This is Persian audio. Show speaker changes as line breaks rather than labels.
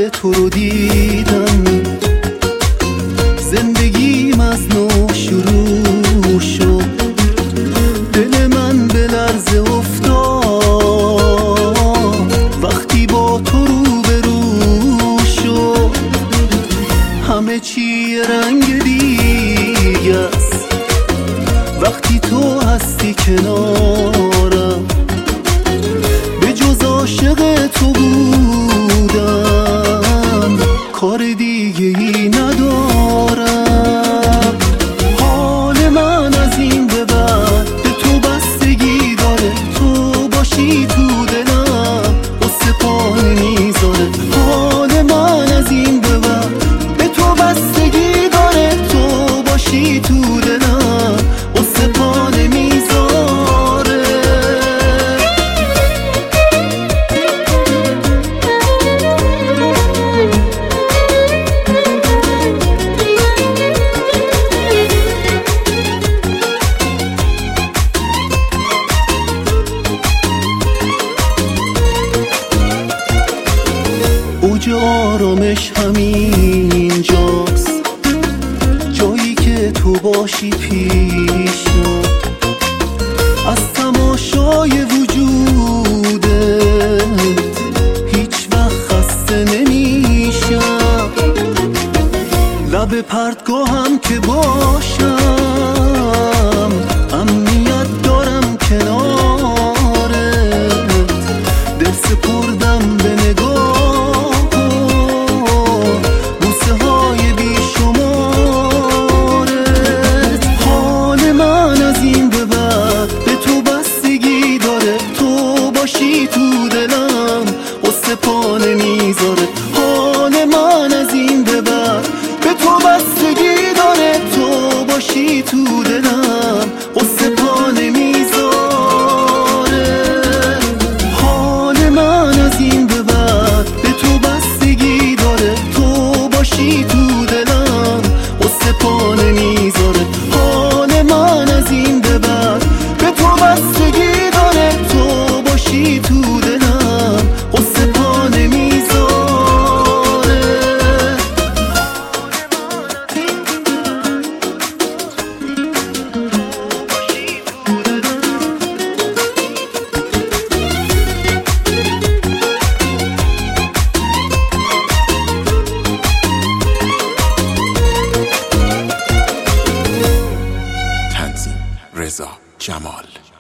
تو رو دیدم، زندگیم از نو شروع شد. دل من به لرزه افتاد وقتی با تو روبرو شد. همه چی رنگ دیگه است وقتی تو هستی کنارم. به جز عاشق تو بودن کار دیگه ای ندارم. حال من از این به بعد به تو بستگی داره، تو باشی تو دلم قصه پا نمیذاره. حال من از این به بعد به تو بستگی داره، تو باشی تو دلم قصه پا نمیذاره. اوج آرامش همین جاست، جایی که تو باشی پیشم. از تماشای وجودت هیچ وقت خسته نمیشم. لب پرتگاهم که باشم امنیت دارم کنارت. دل سپردم به نگاه بوسه های بی شمارت. حال من از این به بعد به تو بستگی داره، تو باشی تو دلم قصه پا نمیذاره. حال من از این به بعد به تو بستگی داره، تو باشی تو دلم قصه پا نمیذاره. حال من از این به بعد به تو بستگی داره، تو باشی تو دلم قصه پا نمیذاره. حال من از این به بعد به تو بستگی داره، تو باشی تو دلم قصه پا نمیذاره.
تنظیم رضا جمال.